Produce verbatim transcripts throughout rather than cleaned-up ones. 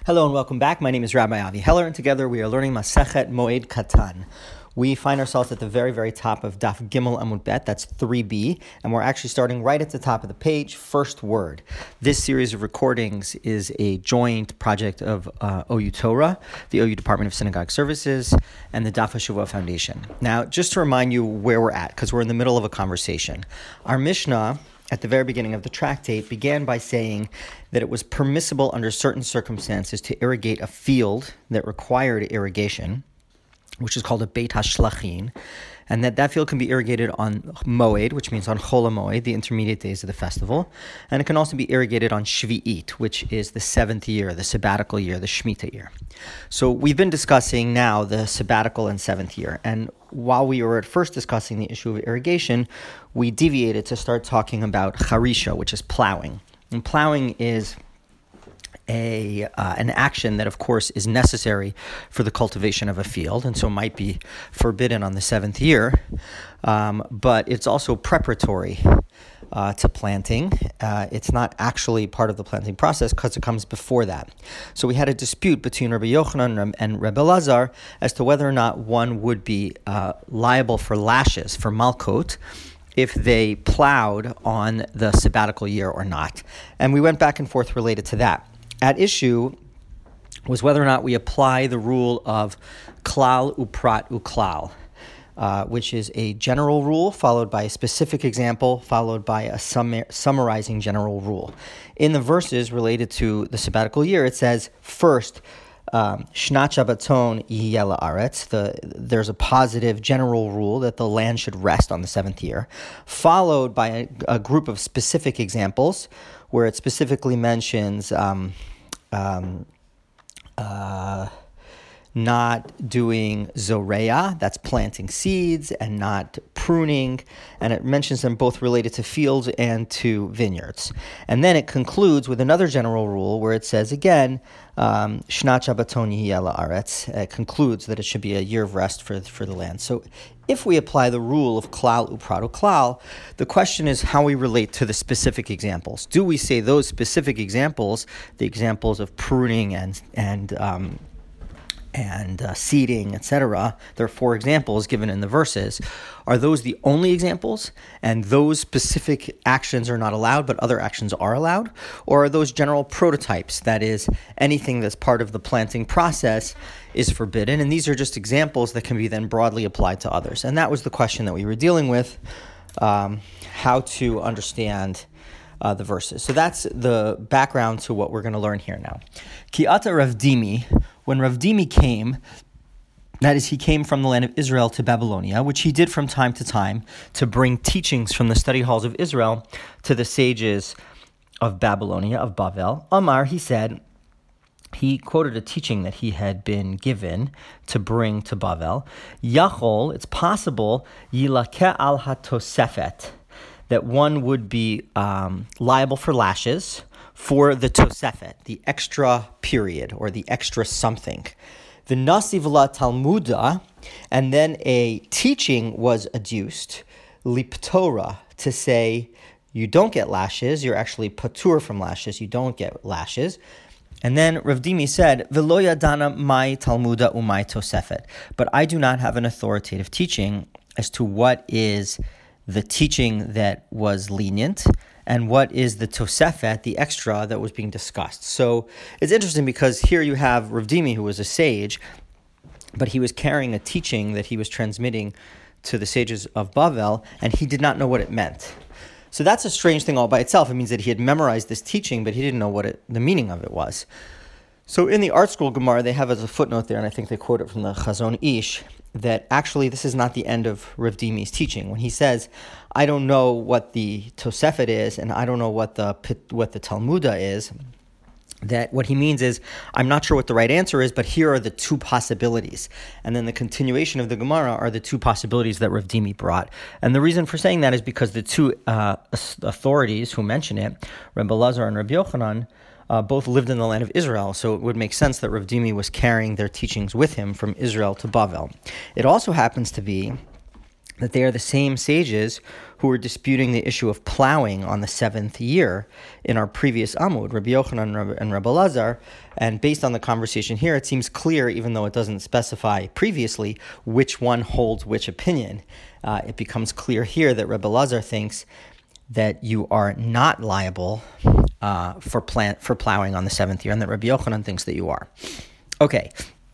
Hello and welcome back. My name is Rabbi Avi Heller, and together we are learning Masechet Moed Katan. We find ourselves at the very, very top of Daf Gimel Amud Bet, that's three B, and we're actually starting right at the top of the page, first word. This series of recordings is a joint project of uh, O U Torah, the O U Department of Synagogue Services, and the Daf HaShavua Foundation. Now, just to remind you where we're at, because we're in the middle of a conversation. Our Mishnah, at the very beginning of the tractate, began by saying that it was permissible under certain circumstances to irrigate a field that required irrigation, which is called a Beit HaShlachin, and that that field can be irrigated on Moed, which means on Chol HaMoed, the intermediate days of the festival, and it can also be irrigated on Shvi'it, which is the seventh year, the sabbatical year, the Shemitah year. So we've been discussing now the sabbatical and seventh year, and while we were at first discussing the issue of irrigation, we deviated to start talking about Charisha, which is plowing. And plowing is a uh, an action that, of course, is necessary for the cultivation of a field, and so might be forbidden on the seventh year, um, but it's also preparatory uh, to planting. Uh, it's not actually part of the planting process because it comes before that. So we had a dispute between Rabbi Yochanan and Rabbi Elazar as to whether or not one would be uh, liable for lashes, for malkot, if they plowed on the sabbatical year or not. And we went back and forth related to that. At issue was whether or not we apply the rule of klal uprat uklal, uh, which is a general rule followed by a specific example followed by a sum- summarizing general rule. In the verses related to the sabbatical year, it says, first, um, Shnat Shabbaton yiheh la'aretz, the there's a positive general rule that the land should rest on the seventh year, followed by a, a group of specific examples where it specifically mentions um, um, uh, not doing zoreya, that's planting seeds, and not pruning, and it mentions them both related to fields and to vineyards. And then it concludes with another general rule where it says again, um, Shnat Shabbaton yiheh la'aretz, it concludes that it should be a year of rest for, for the land. So if we apply the rule of klal uprat uklal, the question is how we relate to the specific examples. Do we say those specific examples, the examples of pruning and and um, and uh, seeding, et cetera, there are four examples given in the verses. Are those the only examples, and those specific actions are not allowed, but other actions are allowed? Or are those general prototypes, that is, anything that's part of the planting process is forbidden, and these are just examples that can be then broadly applied to others? And that was the question that we were dealing with, um, how to understand Uh, the verses. So that's the background to what we're going to learn here now. Ki ata Rav Dimi, when Rav Dimi came, that is, he came from the land of Israel to Babylonia, which he did from time to time to bring teachings from the study halls of Israel to the sages of Babylonia, of Bavel. Amar, he said, he quoted a teaching that he had been given to bring to Bavel. Yachol, it's possible, yilakeh al hatosefet, that one would be um, liable for lashes for the tosefet, the extra period or the extra something. The nasiv la talmuda, and then a teaching was adduced, liptora, to say you don't get lashes, you're actually patur from lashes, you don't get lashes. And then Rav Dimi said, V'lo yadana mai talmuda umai tosefet, but I do not have an authoritative teaching as to what is the teaching that was lenient, and what is the tosefet, the extra that was being discussed. So it's interesting because here you have Rav Dimi, who was a sage, but he was carrying a teaching that he was transmitting to the sages of Bavel, and he did not know what it meant. So that's a strange thing all by itself. It means that he had memorized this teaching, but he didn't know what it, the meaning of it was. So in the Art Scroll Gemara, they have as a footnote there, and I think they quote it from the Chazon Ish, that actually this is not the end of Rav Dimi's teaching. When he says, I don't know what the Tosefet is, and I don't know what the what the Talmuda is, that what he means is, I'm not sure what the right answer is, but here are the two possibilities. And then the continuation of the Gemara are the two possibilities that Rav Dimi brought. And the reason for saying that is because the two uh, authorities who mention it, Rabbi Elazar and Rabbi Yochanan, Uh, both lived in the land of Israel, so it would make sense that Rav Dimi was carrying their teachings with him from Israel to Bavel. It also happens to be that they are the same sages who were disputing the issue of plowing on the seventh year in our previous Amud, Rabbi Yochanan and Rabbi Elazar. And based on the conversation here, it seems clear, even though it doesn't specify previously, which one holds which opinion. Uh, it becomes clear here that Rabbi Elazar thinks that you are not liable uh, for plant for plowing on the seventh year, and that Rabbi Yochanan thinks that you are. Okay.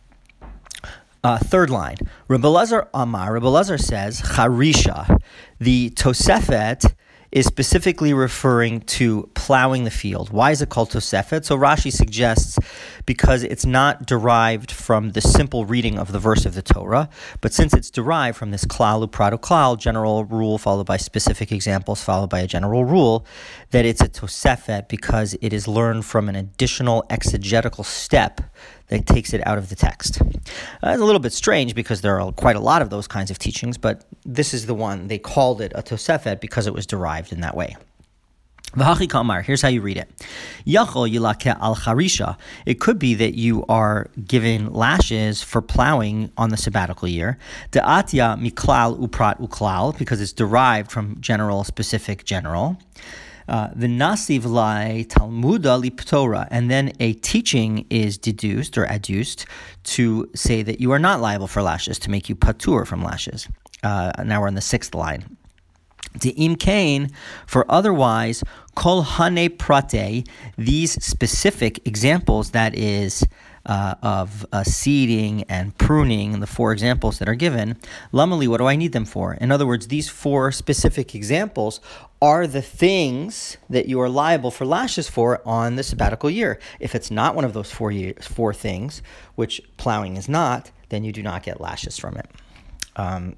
Uh, third line, Rabbi Elazar Amar, Rabbi Elazar says, Charisha, the Tosefet is specifically referring to plowing the field. Why is it called Tosefet? So Rashi suggests because it's not derived from the simple reading of the verse of the Torah, but since it's derived from this klal uprado klal, general rule followed by specific examples followed by a general rule, that it's a Tosefet because it is learned from an additional exegetical step that takes it out of the text. Uh, it's a little bit strange because there are quite a lot of those kinds of teachings, but this is the one. They called it a Tosefet because it was derived in that way. V'hachi kamar, here's how you read it. Yachol yilakeh al charisha. It could be that you are given lashes for plowing on the sabbatical year. De'atya miklal uprat uklal, because it's derived from general, specific, general. Uh, the nasiv lai talmuda liptora, and then a teaching is deduced or adduced to say that you are not liable for lashes, to make you patur from lashes. Uh, now we're on the sixth line. De'im kain, for otherwise, kol hane prate, these specific examples, that is, uh, of uh, seeding and pruning, the four examples that are given, lamali, what do I need them for? In other words, these four specific examples are the things that you are liable for lashes for on the sabbatical year. If it's not one of those four years, four things, which plowing is not, then you do not get lashes from it. Um,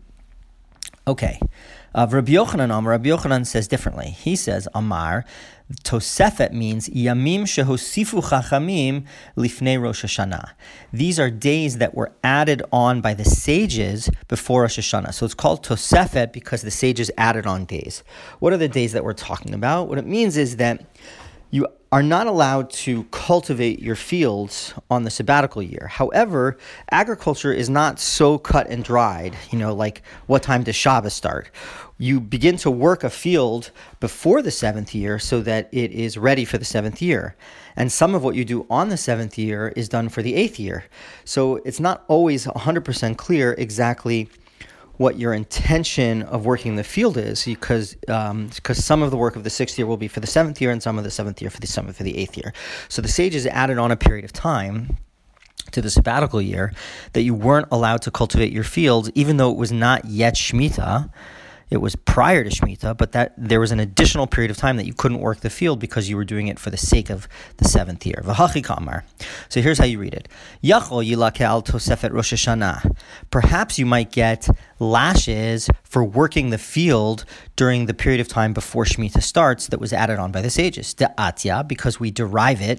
okay. Uh, Rabbi Yochanan, Amar, Rabbi Yochanan says differently. He says, Amar, Tosefet means Yamim shehosifu chachamim lifnei Rosh Hashanah. These are days that were added on by the sages before Rosh Hashanah. So it's called Tosefet because the sages added on days. What are the days that we're talking about? What it means is that you are not allowed to cultivate your fields on the sabbatical year. However, agriculture is not so cut and dried, you know, like what time does Shabbos start? You begin to work a field before the seventh year so that it is ready for the seventh year. And some of what you do on the seventh year is done for the eighth year. So it's not always one hundred percent clear exactly what your intention of working the field is, because um, because some of the work of the sixth year will be for the seventh year, and some of the seventh year for the some for the eighth year. So the sages added on a period of time to the sabbatical year that you weren't allowed to cultivate your fields, even though it was not yet Shemitah. It was prior to Shemitah, but that there was an additional period of time that you couldn't work the field because you were doing it for the sake of the seventh year. V'hachi kamar. So here's how you read it. Yachol yilakeh al tosefet Rosh Hashanah. Perhaps you might get lashes for working the field during the period of time before Shemitah starts that was added on by the sages. De'atya, because we derive it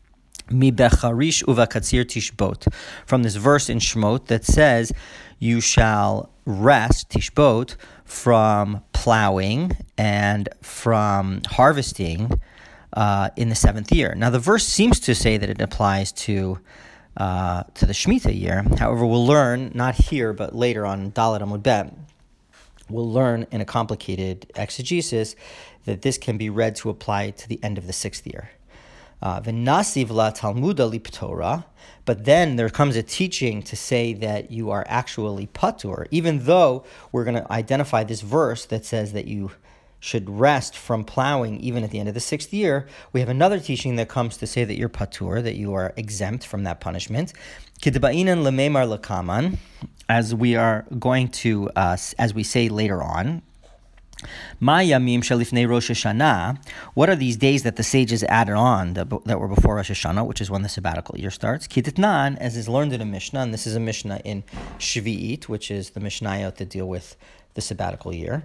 mi becharish uva katzir tishbot, from this verse in Shemot that says, you shall rest, tishbot, from plowing and from harvesting uh, in the seventh year. Now, the verse seems to say that it applies to uh, to the Shemitah year. However, we'll learn, not here, but later on, Dalet Amud Bet, we'll learn in a complicated exegesis that this can be read to apply to the end of the sixth year. V'nasiv la talmuda liptora, but then there comes a teaching to say that you are actually patur, even though we're going to identify this verse that says that you should rest from plowing even at the end of the sixth year. We have another teaching that comes to say that you're patur, that you are exempt from that punishment. K'deba'inan lememar lakaman, as we are going to, uh, as we say later on, Ma yamim shalifnei Rosh Hashanah. What are these days that the sages added on that, that were before Rosh Hashanah, which is when the sabbatical year starts? Kititnan, as is learned in a Mishnah, and this is a Mishnah in Shvi'it, which is the Mishnayot that deal with the sabbatical year.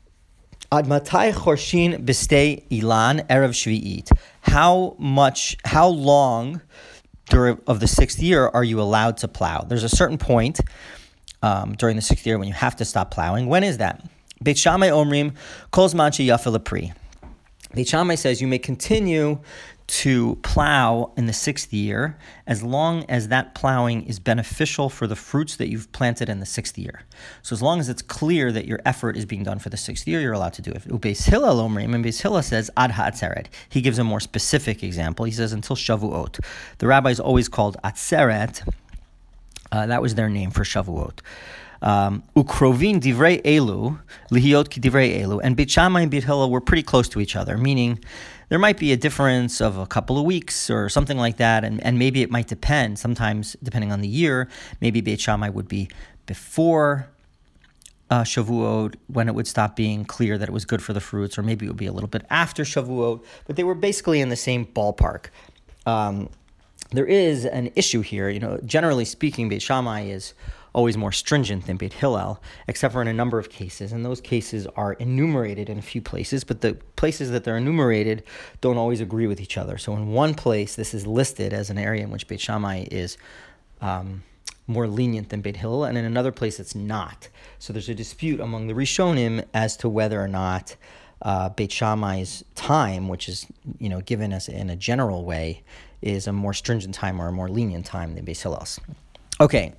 Ad matai chorshin b'stei ilan erev Shvi'it. How much, how long during of the sixth year are you allowed to plow? There's a certain point um, during the sixth year when you have to stop plowing. When is that? Beit Shammai omrim kol zman sheyafel apri. Beit Shammai says you may continue to plow in the sixth year as long as that plowing is beneficial for the fruits that you've planted in the sixth year. So as long as it's clear that your effort is being done for the sixth year, you're allowed to do it. Ubeis Hillel omrim, and Beis Hillel says ad ha'atzeret. He gives a more specific example. He says until Shavuot. The rabbis always called atzeret. Uh, that was their name for Shavuot. Um, Ukrovin divrei elu lihiot ki divrei elu, and Beit Shammai and Beit Hillel were pretty close to each other, meaning there might be a difference of a couple of weeks or something like that, and, and maybe it might depend. Sometimes, depending on the year, maybe Beit Shammai would be before uh, Shavuot when it would stop being clear that it was good for the fruits, or maybe it would be a little bit after Shavuot, but they were basically in the same ballpark. Um, there is an issue here. You know, generally speaking, Beit Shammai is always more stringent than Beit Hillel, except for in a number of cases, and those cases are enumerated in a few places, but the places that they're enumerated don't always agree with each other. So in one place, this is listed as an area in which Beit Shammai is um, more lenient than Beit Hillel, and in another place it's not. So there's a dispute among the Rishonim as to whether or not uh, Beit Shammai's time, which is, you know, given as in a general way, is a more stringent time or a more lenient time than Beit Hillel's. Okay.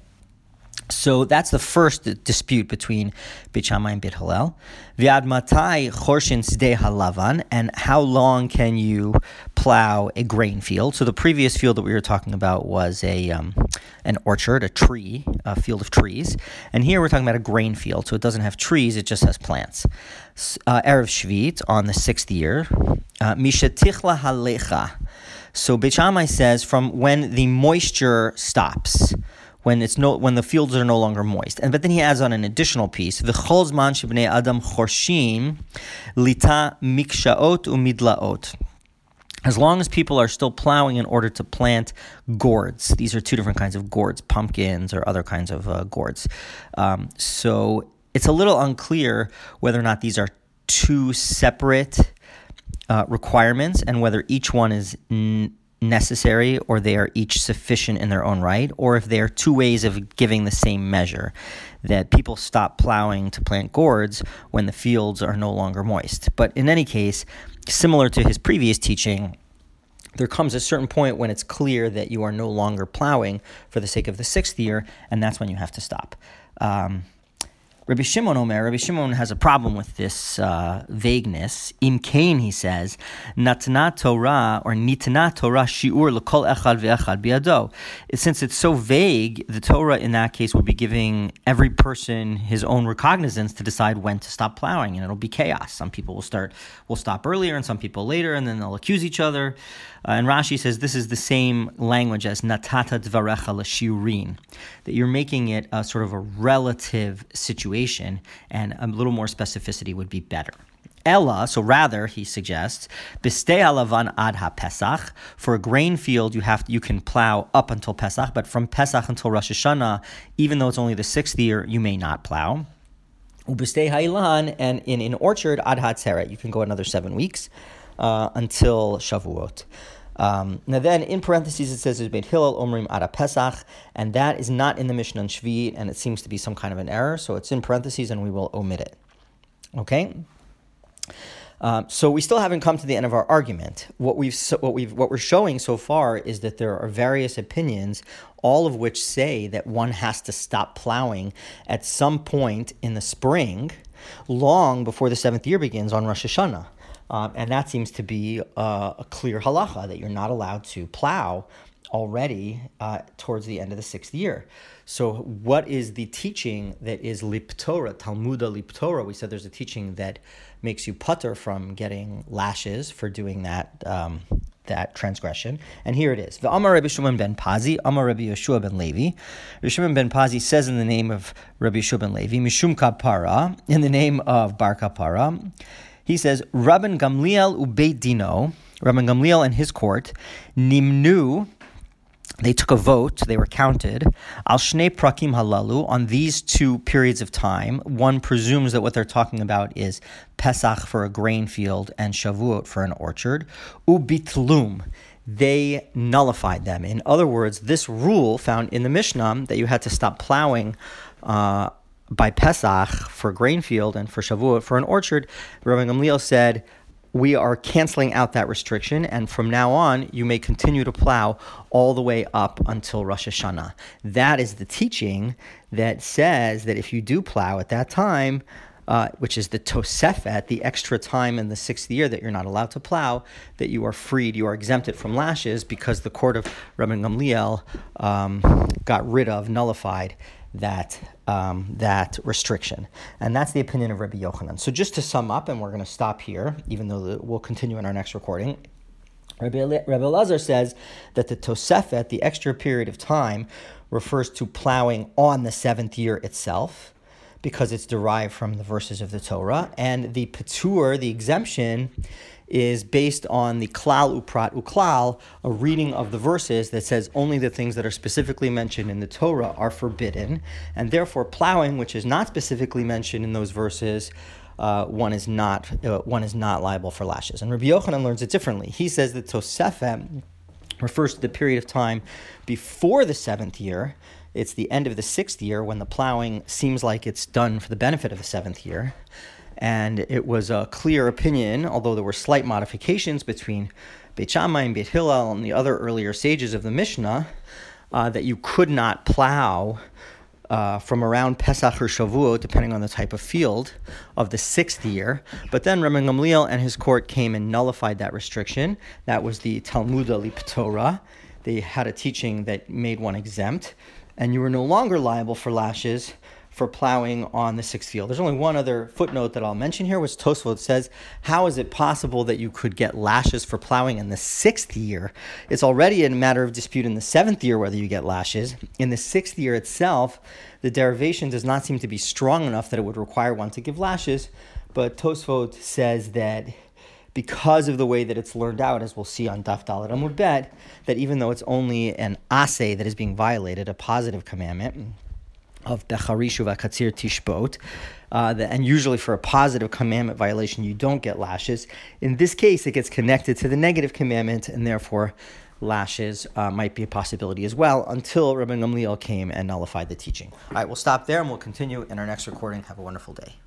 So that's the first dispute between Beit Shammai and Beit Hillel. V'ad matai chorshin sdei halavan, and how long can you plow a grain field? So the previous field that we were talking about was a um, an orchard, a tree, a field of trees, and here we're talking about a grain field. So it doesn't have trees; it just has plants. Uh, Erev Shvit on the sixth year, mishetichla halecha. So Beit Shammai says from when the moisture stops. When it's no, when the fields are no longer moist, and but then he adds on an additional piece: v'chol zman shebnei adam chorshim lita mikshaot umidlaot. As long as people are still plowing in order to plant gourds, these are two different kinds of gourds, pumpkins or other kinds of uh, gourds. Um, so it's a little unclear whether or not these are two separate uh, requirements, and whether each one is N- necessary or they are each sufficient in their own right, or if they are two ways of giving the same measure, that people stop plowing to plant gourds when the fields are no longer moist. But in any case, similar to his previous teaching, there comes a certain point when it's clear that you are no longer plowing for the sake of the sixth year, and that's when you have to stop. Um, Rabbi Shimon Omer, Rabbi Shimon has a problem with this uh, vagueness. Im Kain, he says, Natna Torah or Nitna Torah shiur l'kol echad ve'echad biado. Since it's so vague, the Torah in that case would be giving every person his own recognizance to decide when to stop plowing, and it'll be chaos. Some people will start, will stop earlier, and some people later, and then they'll accuse each other. Uh, and Rashi says this is the same language as natata dvarecha l'shiurin, that you're making it a sort of a relative situation, and a little more specificity would be better. Ella, so rather, he suggests, bistei halavan ad ha-Pesach, for a grain field you have you can plow up until Pesach, but from Pesach until Rosh Hashanah, even though it's only the sixth year, you may not plow. Ubistei ha'ilan, and in an orchard ad ha-Tzeret, you can go another seven weeks. Uh, until Shavuot. Um, now then, in parentheses, it says, Beit Hillel omrim ad Pesach, and that is not in the Mishnah and Shvit, and it seems to be some kind of an error, so it's in parentheses, and we will omit it. Okay? Uh, so we still haven't come to the end of our argument. What we've, so, what we've, what we're showing so far is that there are various opinions, all of which say that one has to stop plowing at some point in the spring, long before the seventh year begins on Rosh Hashanah. Um, and that seems to be uh, a clear halacha, that you're not allowed to plow already uh, towards the end of the sixth year. So what is the teaching that is liptora, Talmuda liptora? We said there's a teaching that makes you putter from getting lashes for doing that um, that transgression. And here it is. V'amar Rabbi Shimon ben Pazi, Amar Rabbi Yeshua ben Levi. Rabbi Shimon ben Pazi says in the name of Rabbi Yeshua ben Levi, Mishum kapara, in the name of Bar Kapara, he says, Rabban Gamliel ubeit dino, Rabban Gamliel and his court, nimnu, they took a vote, they were counted, al shnei prakim halalu, on these two periods of time. One presumes that what they're talking about is Pesach for a grain field and Shavuot for an orchard. Ubitlum, they nullified them. In other words, this rule found in the Mishnah that you had to stop plowing uh, by Pesach for a grain field and for Shavuot for an orchard, Rabbi Gamliel said, we are canceling out that restriction, and from now on, you may continue to plow all the way up until Rosh Hashanah. That is the teaching that says that if you do plow at that time, uh, which is the Tosefet, the extra time in the sixth year that you're not allowed to plow, that you are freed, you are exempted from lashes because the court of Rabbi Gamliel um, got rid of, nullified that um, that restriction. And that's the opinion of Rabbi Yochanan. So just to sum up, and we're going to stop here, even though the, we'll continue in our next recording, Rabbi, Rabbi Elazar says that the Tosefet, the extra period of time, refers to plowing on the seventh year itself, because it's derived from the verses of the Torah, and the Petur, the exemption, is based on the klal uprat uklal, a reading of the verses that says only the things that are specifically mentioned in the Torah are forbidden, and therefore plowing, which is not specifically mentioned in those verses, uh, one is not uh, one is not liable for lashes. And Rabbi Yochanan learns it differently. He says that Tosefet refers to the period of time before the seventh year. It's the end of the sixth year when the plowing seems like it's done for the benefit of the seventh year. And it was a clear opinion, although there were slight modifications between Beit Shammai and Beit Hillel and the other earlier sages of the Mishnah, uh, that you could not plow uh, from around Pesach or Shavuot, depending on the type of field, of the sixth year. But then Rabbi Gamliel and his court came and nullified that restriction. That was the Talmuda Liptorah. They had a teaching that made one exempt, and you were no longer liable for lashes for plowing on the sixth field. There's only one other footnote that I'll mention here, which Tosfot says, how is it possible that you could get lashes for plowing in the sixth year? It's already a matter of dispute in the seventh year whether you get lashes. In the sixth year itself, the derivation does not seem to be strong enough that it would require one to give lashes, but Tosfot says that because of the way that it's learned out, as we'll see on Daf Dalet Amud Bet, that even though it's only an aseh that is being violated, a positive commandment, of Becharishu v'Katzir Tishbot, uh, and usually for a positive commandment violation, you don't get lashes. In this case, it gets connected to the negative commandment, and therefore lashes uh, might be a possibility as well, until Rabbi Gamliel came and nullified the teaching. All right, we'll stop there, and we'll continue in our next recording. Have a wonderful day.